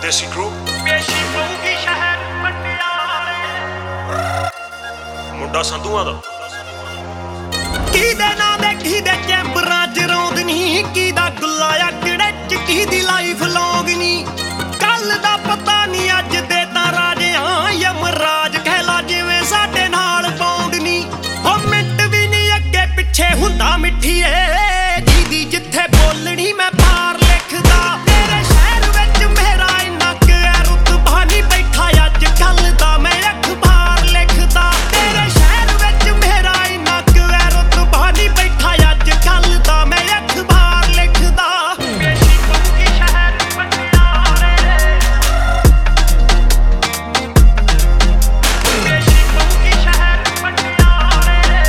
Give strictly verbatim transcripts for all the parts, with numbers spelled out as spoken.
ਦੇਸੀ ਕਰੂ ਪੇਸ਼ੀ ਪਊਗੀ ਸ਼ਹਿਰ ਪਟਿਆਲੇ ਮੁੰਡਾ ਸੰਧੂਆਂ ਦਾ ਕਿਹਦੇ ਨਾਂ ਦੇ ਕਿਹਦੇ ਚੈਂਬਰਾਂ ਚ ਰੌਂਦ ਨਹੀਂ ਕਿਹਦਾ ਗੁੱਲਾ ਆ ਕਿਹੜੇ ਚ ਕਿਹਦੀ ਲਾਈਫ ਲੌਂਗ ਨਹੀਂ ਕੱਲ ਦਾ ਪਤਾ ਨਹੀਂ ਅੱਜ ਦੇ ਤਾਂ ਰਾਜਿਆਂ ਯਮਰਾਜ ਕਹਿਲਾ ਜਿਵੇਂ ਸਾਡੇ ਨਾਲ ਬੌਂਡ ਨਹੀਂ ਉਹ ਮਿੰਟ ਵੀ ਨਹੀਂ ਅੱਗੇ ਪਿੱਛੇ ਹੁੰਦਾ ਮਿੱਠੀਏ ਜਿਹਦੀ ਜਿੱਥੇ ਬੋਲਣੀ ਮੈਂ ਪਾਰ ਲਿਖਦਾ ਤੇਰੇ ਸ਼ਹਿਰ ਵਿੱਚ ਮੇਰਾ ਇੰਨਾ ਕੁ ਹੈ ਰੁਤਬਾ ਨਹੀਂ ਬੈਠਾ ਅੱਜ ਕੱਲ ਦਾ ਮੈਂ ਅਖਬਾਰ ਲਿਖਦਾ ਤੇਰੇ ਸ਼ਹਿਰ ਵਿੱਚ ਮੇਰਾ ਇੰਨਾ ਕੁ ਹੈ ਰੁਤਬਾ ਨਹੀਂ ਬੈਠਾ ਅੱਜ ਕੱਲ ਦਾ ਮੈਂ ਅਖਬਾਰ ਲਿਖਦਾ ਪੇਸ਼ੀ ਪਊਗੀ ਸ਼ਹਿਰ ਪਟਿਆਲੇ ਪੇਸ਼ੀ ਪਊਗੀ ਸ਼ਹਿਰ ਪਟਿਆਲੇ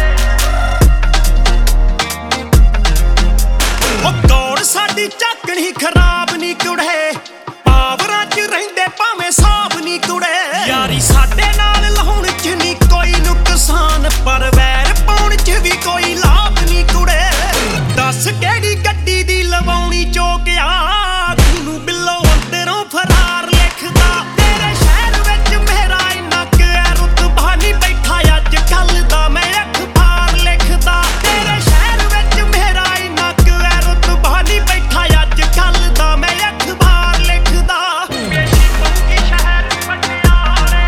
ਉਹ ਗੌਰ ਸਾਡੀ ਝਾਕਣੀ ਖਰਾਬ ਨਹੀਂ ਕੁੜੇ ਪਾਵਰਾਂ ਚ ਰਹਿੰਦੇ ਭਾਵੇਂ ਸਾਬ ਨਹੀਂ ਕੁੜੇ ਯਾਰੀ ਸਾਡੇ ਨਾਲ ਲਾਉਣ ਚ ਨਹੀਂ ਕੋਈ ਨੁਕਸਾਨ ਪਰ ਵੈਰ ਪਾਉਣ ਚ ਵੀ ਕੋਈ ਲਾਭ ਨਹੀਂ ਕੁੜੇ ਦੱਸ ਕਿਹੜੀ ਗੱਡੀ ਦੀ ਲਵਾਉਣੀ ਚੋਕਿਆ ਤੈਨੂੰ ਬਿੱਲੋ ਅੰਦਰੋਂ ਫਰਾਰ ਲਿਖਦਾ ਤੇਰੇ ਸ਼ਹਿਰ ਵਿੱਚ ਮੇਰਾ ਇੰਨਾ ਕੁ ਹੈ ਰੁਤਬਾ ਨਹੀਂ ਬੈਠਾ ਅੱਜ ਕੱਲ ਦਾ ਮੈਂ ਅਖਬਾਰ ਲਿਖਦਾ ਤੇਰੇ ਸ਼ਹਿਰ ਵਿੱਚ ਮੇਰਾ ਇੰਨਾ ਕੁ ਹੈ ਰੁਤਬਾ ਨਹੀਂ ਬੈਠਾ ਅੱਜ ਕੱਲ ਦਾ ਮੈਂ ਅਖਬਾਰ ਲਿਖਦਾ ਪੇਸ਼ੀ ਪਊਗੀ ਸ਼ਹਿਰ ਪਟਿਆਲੇ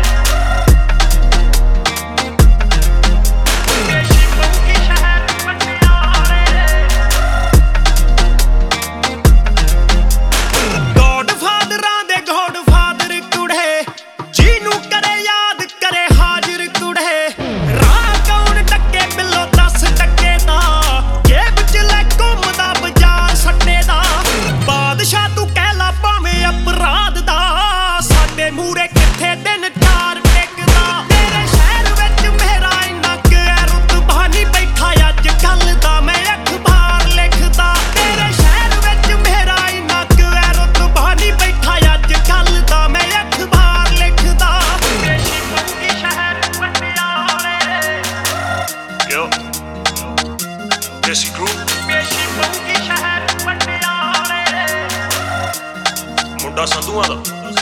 ਪੇਸ਼ੀ ਪਊਗੀ ਸ਼ਹਿਰ ਪਟਿਆਲੇ ਗੋਡ ਫਾਦਰਾਂ ਦੇ ਗੋਡ ਫਾਦਰ ਕੁੜੇ ਜਿਹਨੂੰ ਕਰੇ ਯਾਦ ਕਰੇ ਹਾਜ਼ਰ ਕੁੜੇ ਰਾਹ ਕੌਣ ਟੱਕੇ ਬਿੱਲੋ ਦਸ ਟੱਕੇ ਦਾ ਜੇਬ ਚ ਲੈ ਘੁੰਮਦਾ ਬਾਜ਼ਾਰ ਸੱਟੇ ਦਾ ਬਾਦਸ਼ਾਹ ਤੂੰ ਕਹਿ ਲਾ ਭਾਵੇਂ ਅਪਰਾਧ ਦਾ ਸਾਡੇ ਮੂਰੇ ਕਿੱਥੇ ਦਿਨ ਚਾਰ ਟਿਕਦਾ ਤੇਰੇ ਸ਼ਹਿਰ ਵਿੱਚ ਮੇਰਾ ਇੰਨਾ ਕੁ ਹੈ ਰੁਤਬਾ ਨਹੀਂ ਬੈਠਾ ਅੱਜ ਕੱਲ ਦਾ ਮੈਂ ਅਖਬਾਰ ਲਿਖਦਾ ਤੇਰੇ ਸ਼ਹਿਰ ਵਿੱਚ ਮੇਰਾ ਇੰਨਾ ਕੁ ਹੈ ਰੁਤਬਾ ਨਹੀਂ ਬੈਠਾ ਅੱਜ ਕੱਲ ਦਾ ਮੈਂ ਅਖਬਾਰ ਲਿਖਦਾ ਪੇਸ਼ੀ ਪਊਗੀ ਸ਼ਹਿਰ ਪਟਿਆਲੇ ਯੋ ਦੇਸੀ ਕਰੂ ਪੇਸ਼ੀ ਪਊਗੀ ਸ਼ਹਿਰ ਪਟਿਆਲੇ ਮੁੰਡਾ ਸੰਧੂਆਂ ਦਾ